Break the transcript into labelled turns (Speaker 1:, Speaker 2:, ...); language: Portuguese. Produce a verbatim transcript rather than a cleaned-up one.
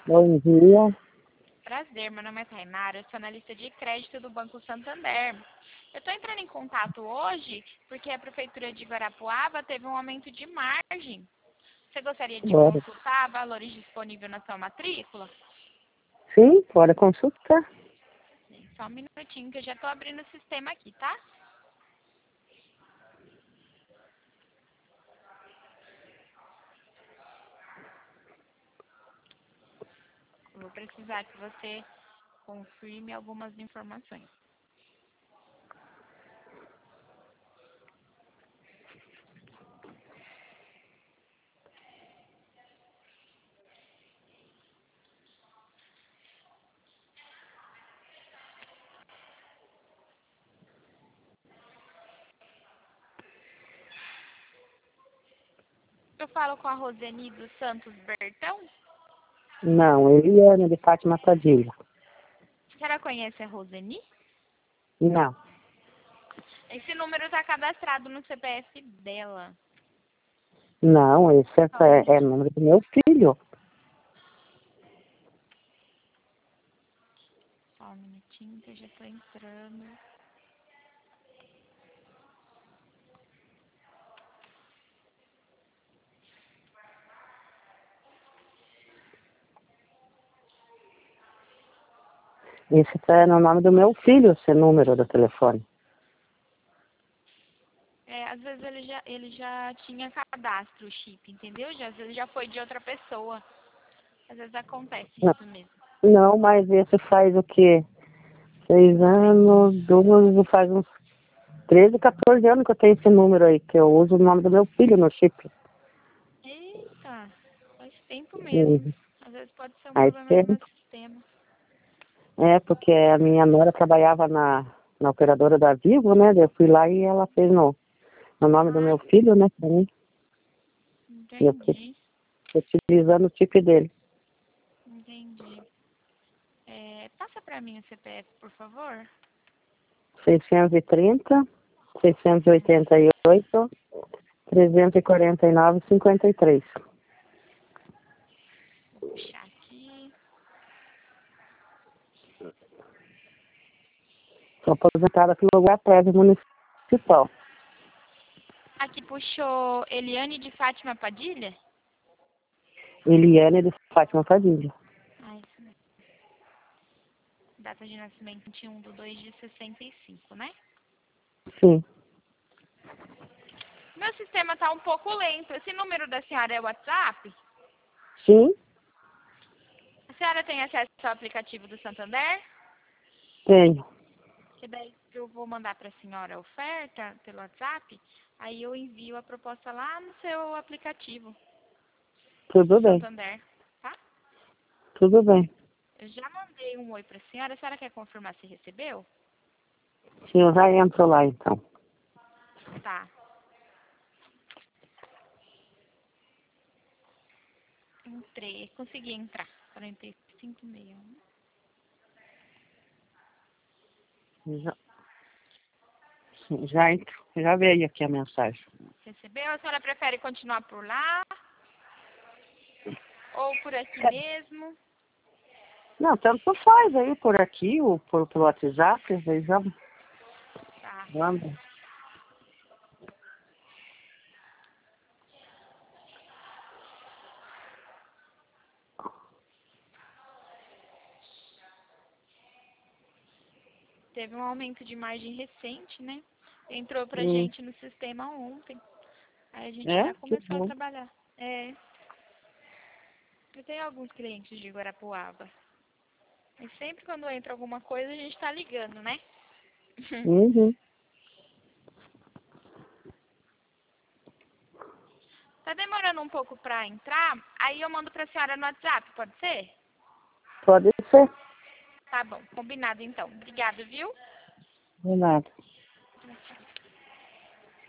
Speaker 1: Bom dia.
Speaker 2: Prazer, meu nome é Tainara, eu sou analista de crédito do Banco Santander. Eu estou entrando em contato hoje porque a Prefeitura de Guarapuava teve um aumento de margem. Você gostaria de
Speaker 1: Bora.
Speaker 2: consultar valores disponíveis na sua matrícula?
Speaker 1: Sim, bora consultar.
Speaker 2: Só um minutinho que eu já estou abrindo o sistema aqui, tá? Eu vou precisar que você confirme algumas informações. Eu falo com a Roseni dos Santos Bertão.
Speaker 1: Não, Eliane de Fátima Padilha.
Speaker 2: A senhora conhece a Roseni?
Speaker 1: Não.
Speaker 2: Esse número está cadastrado no C P F dela.
Speaker 1: Não, esse
Speaker 2: Só um
Speaker 1: é, é
Speaker 2: minutinho.
Speaker 1: número do meu filho.
Speaker 2: Só um minutinho que eu já estou entrando.
Speaker 1: Esse é no nome do meu filho, esse número do telefone.
Speaker 2: É, às vezes ele já, ele já tinha cadastro o chip, entendeu? Já, às vezes já foi de outra pessoa. Às vezes acontece
Speaker 1: Não,
Speaker 2: isso mesmo.
Speaker 1: não, mas esse faz o quê? Seis anos, doze, faz uns treze, quatorze anos que eu tenho esse número aí, que eu uso o nome do meu filho no chip.
Speaker 2: Eita, faz tempo mesmo.
Speaker 1: Uhum.
Speaker 2: Às vezes pode ser um
Speaker 1: Aí
Speaker 2: problema
Speaker 1: tem,
Speaker 2: do meu sistema.
Speaker 1: é, porque a minha nora trabalhava na, na operadora da Vivo, né? Daí eu fui lá e ela fez no, no nome do
Speaker 2: Ah,
Speaker 1: meu filho, né, pra mim. E eu fiquei
Speaker 2: entendi,
Speaker 1: utilizando o chip dele.
Speaker 2: entendi. É, passa pra mim o C P F, por favor.
Speaker 1: seiscentos e trinta, seiscentos e oitenta e oito, trezentos e quarenta e nove, cinquenta e três.
Speaker 2: Vou puxar aqui.
Speaker 1: Sou aposentada pelo Guatev Municipal.
Speaker 2: Aqui puxou Eliane de Fátima Padilha?
Speaker 1: Eliane de Fátima Padilha.
Speaker 2: Ah, isso mesmo. Data de nascimento vinte e um de dois de sessenta e cinco, né?
Speaker 1: Sim.
Speaker 2: Meu sistema tá um pouco lento. Esse número da senhora é o WhatsApp?
Speaker 1: Sim,
Speaker 2: A senhora tem acesso ao aplicativo do Santander?
Speaker 1: tenho.
Speaker 2: Que daí eu vou mandar para a senhora a oferta pelo WhatsApp, aí eu envio a proposta lá no seu aplicativo
Speaker 1: Tudo
Speaker 2: do
Speaker 1: bem.
Speaker 2: Santander, tá?
Speaker 1: Tudo bem.
Speaker 2: Eu já mandei um oi para a senhora. A senhora quer confirmar se recebeu?
Speaker 1: Sim, eu já entro lá então.
Speaker 2: Tá. Entrei. Consegui entrar. quarenta e cinco e meia.
Speaker 1: Já, sim, já entro. Já veio aqui a mensagem.
Speaker 2: Recebeu? A senhora prefere continuar por lá? Ou por aqui mesmo?
Speaker 1: Não, tanto faz aí por aqui, ou por, pelo WhatsApp, aí já
Speaker 2: Tá.
Speaker 1: manda.
Speaker 2: Teve um aumento de margem recente, né? Entrou pra
Speaker 1: Hum,
Speaker 2: gente no sistema ontem. Aí a gente
Speaker 1: é?
Speaker 2: já
Speaker 1: Que
Speaker 2: começou a
Speaker 1: bom.
Speaker 2: trabalhar. É. Eu tenho alguns clientes de Guarapuava. E sempre quando entra alguma coisa, a gente tá ligando, né?
Speaker 1: Uhum.
Speaker 2: Tá demorando um pouco pra entrar, aí eu mando pra senhora no WhatsApp, pode ser?
Speaker 1: Pode ser.
Speaker 2: Tá bom, combinado então. Obrigada, viu?
Speaker 1: De nada.
Speaker 2: Tchau, tchau.